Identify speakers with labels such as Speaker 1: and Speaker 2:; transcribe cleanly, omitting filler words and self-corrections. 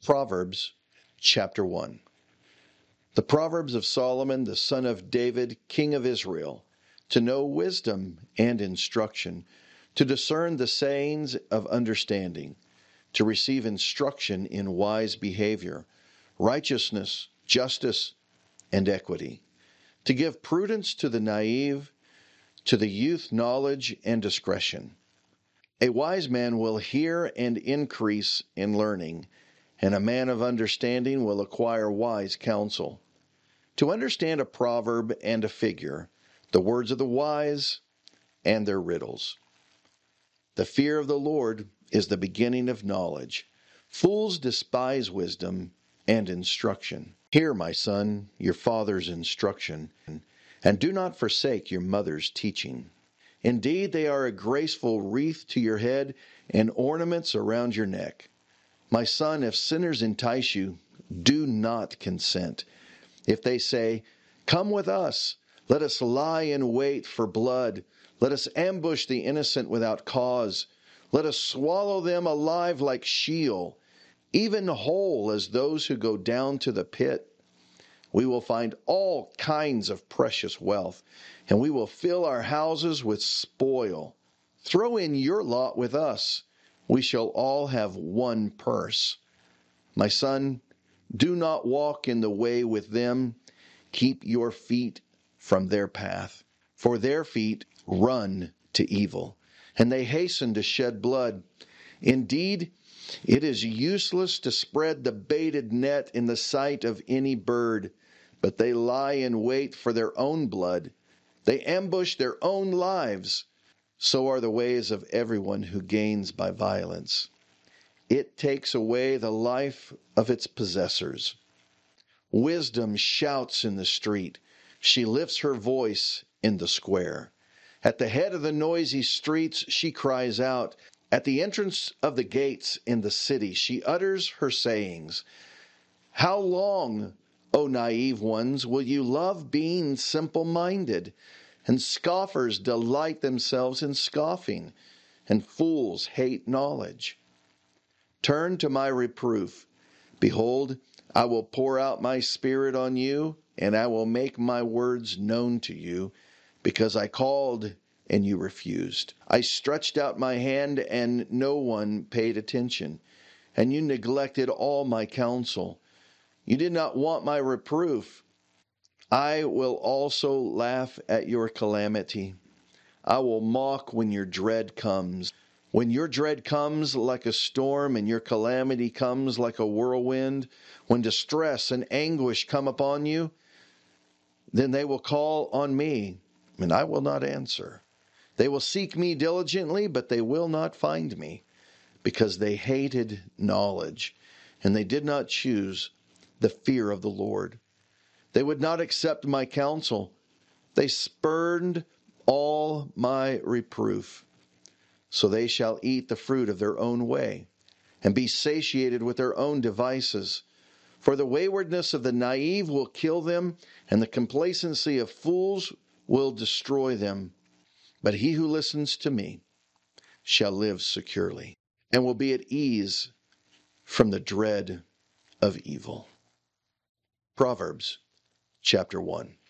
Speaker 1: Proverbs chapter 1. The Proverbs of Solomon, the son of David, king of Israel, to know wisdom and instruction, to discern the sayings of understanding, to receive instruction in wise behavior, righteousness, justice, and equity, to give prudence to the naive, to the youth knowledge and discretion. A wise man will hear and increase in learning, and a man of understanding will acquire wise counsel. To understand a proverb and a figure, the words of the wise and their riddles. The fear of the Lord is the beginning of knowledge. Fools despise wisdom and instruction. Hear, my son, your father's instruction, and do not forsake your mother's teaching. Indeed, they are a graceful wreath to your head and ornaments around your neck. My son, if sinners entice you, do not consent. If they say, "Come with us, let us lie in wait for blood, let us ambush the innocent without cause, let us swallow them alive like Sheol, even whole as those who go down to the pit. We will find all kinds of precious wealth, and we will fill our houses with spoil. Throw in your lot with us. We shall all have one purse. My son, do not walk in the way with them. Keep your feet from their path, for their feet run to evil, and they hasten to shed blood. Indeed, it is useless to spread the baited net in the sight of any bird, but they lie in wait for their own blood. They ambush their own lives. So are the ways of everyone who gains by violence. It takes away the life of its possessors. Wisdom shouts in the street. She lifts her voice in the square. At the head of the noisy streets she cries out. At the entrance of the gates in the city she utters her sayings. How long, O naive ones, will you love being simple-minded? And scoffers delight themselves in scoffing, and fools hate knowledge. Turn to my reproof. Behold, I will pour out my spirit on you, and I will make my words known to you, because I called and you refused. I stretched out my hand and no one paid attention, and you neglected all my counsel. You did not want my reproof. I will also laugh at your calamity. I will mock when your dread comes. When your dread comes like a storm and your calamity comes like a whirlwind, when distress and anguish come upon you, then they will call on me, and I will not answer. They will seek me diligently, but they will not find me, because they hated knowledge, and they did not choose the fear of the Lord. They would not accept my counsel. They spurned all my reproof. So they shall eat the fruit of their own way, and be satiated with their own devices. For the waywardness of the naive will kill them, and the complacency of fools will destroy them. But he who listens to me shall live securely, and will be at ease from the dread of evil. Proverbs chapter 1.